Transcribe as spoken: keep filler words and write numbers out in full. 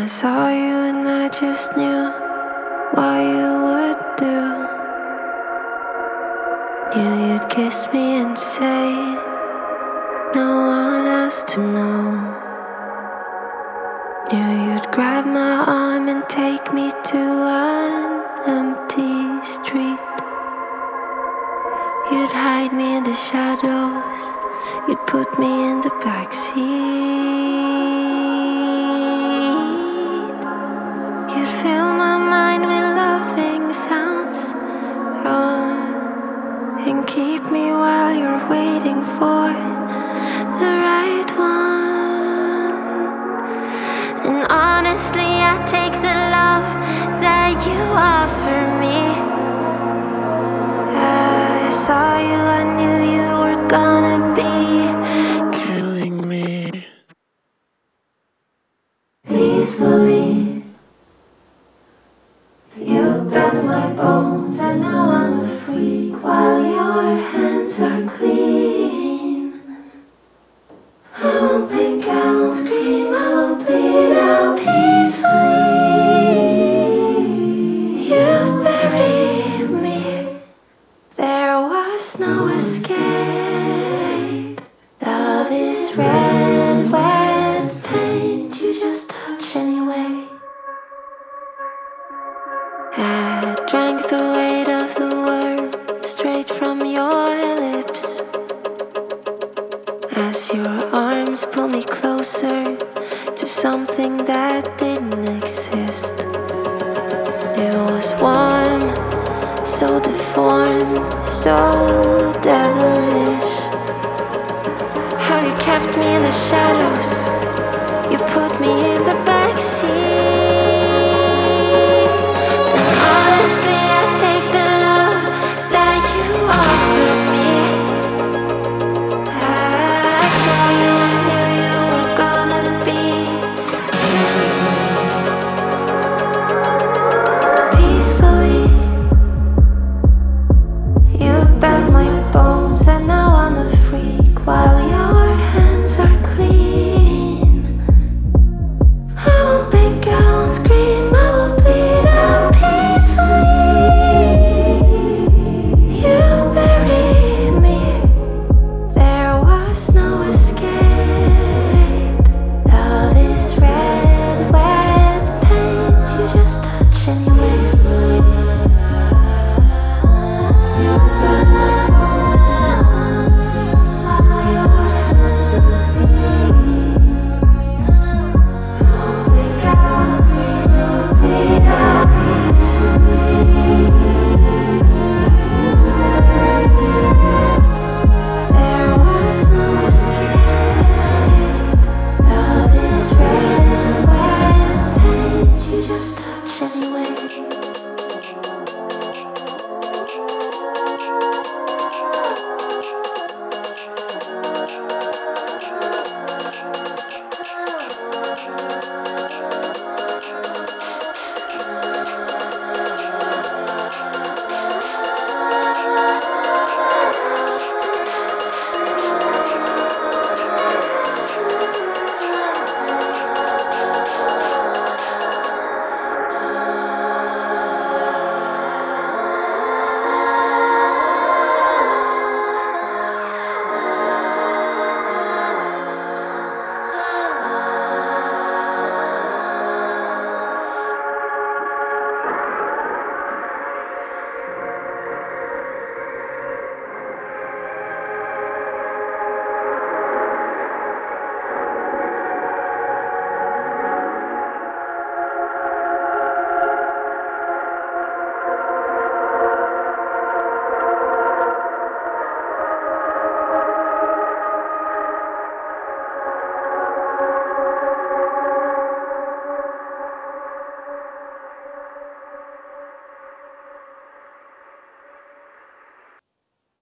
I saw you and I just knew what you would do. Knew you'd kiss me and say no one else to know. Knew you'd grab my arm and take me to an empty street. You'd hide me in the shadows. You'd put me in the backseat. You'd fill my mind with loving sounds, uh, and keep me while you're waiting for the right one. And honestly, I take the love that you offer me. I saw you, I knew you were gonna be killing me peacefully. You bent my bones and now I'm free while your hands are clean. I won't blink, I won't scream, I will bleed out peacefully. You buried me. There was no escape. Love is red, wet paint you just touch anyway. I drank the weight of the world straight from your lips, as your arms pull me closer to something that didn't exist. It was warm, so deformed, so devilish. How you kept me in the shadows, you put me in the back.